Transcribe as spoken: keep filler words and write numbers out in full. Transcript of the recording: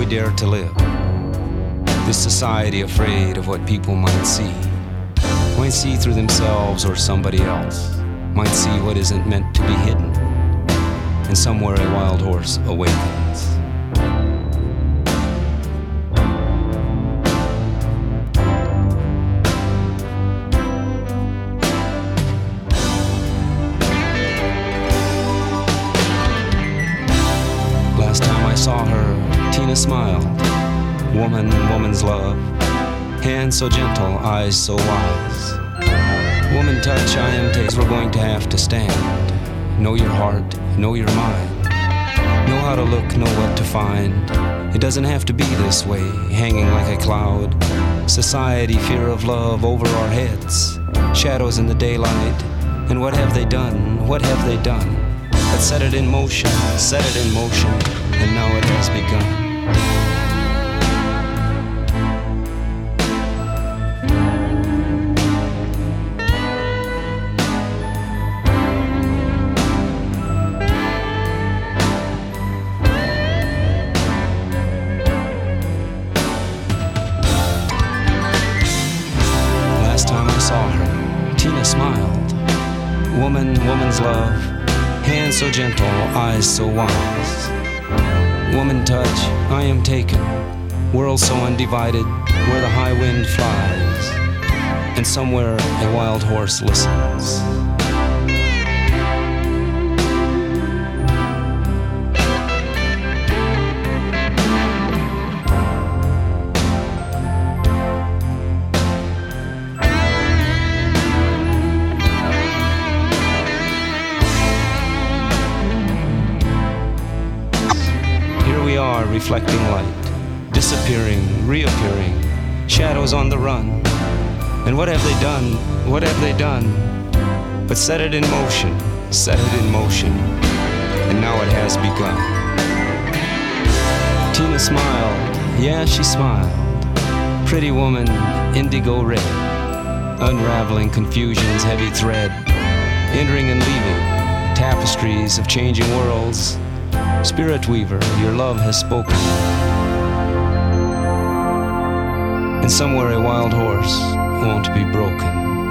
dare to live. This society afraid of what people might see. Might see through themselves or somebody else. Might see what isn't meant to be hidden. And somewhere a wild horse awakens. Last time I saw her, Tina smiled. Woman, woman's love. Hands so gentle, eyes so wise. Woman touch, I am taste. We're going to have to stand. Know your heart, know your mind. Know how to look, know what to find. It doesn't have to be this way, hanging like a cloud. Society, fear of love over our heads. Shadows in the daylight. And what have they done? What have they done? But set it in motion, set it in motion, and now it has begun. Saw her, Tina smiled. Woman, woman's love. Hands so gentle, eyes so wise. Woman touch, I am taken. World so undivided, where the high wind flies. And somewhere a wild horse listens. We are reflecting light, disappearing, reappearing, shadows on the run. And what have they done? What have they done? But set it in motion, set it in motion, and now it has begun. Tina smiled, yeah, she smiled. Pretty woman, indigo red, unraveling confusion's heavy thread, entering and leaving, tapestries of changing worlds. Spirit weaver, your love has spoken. And somewhere a wild horse won't be broken.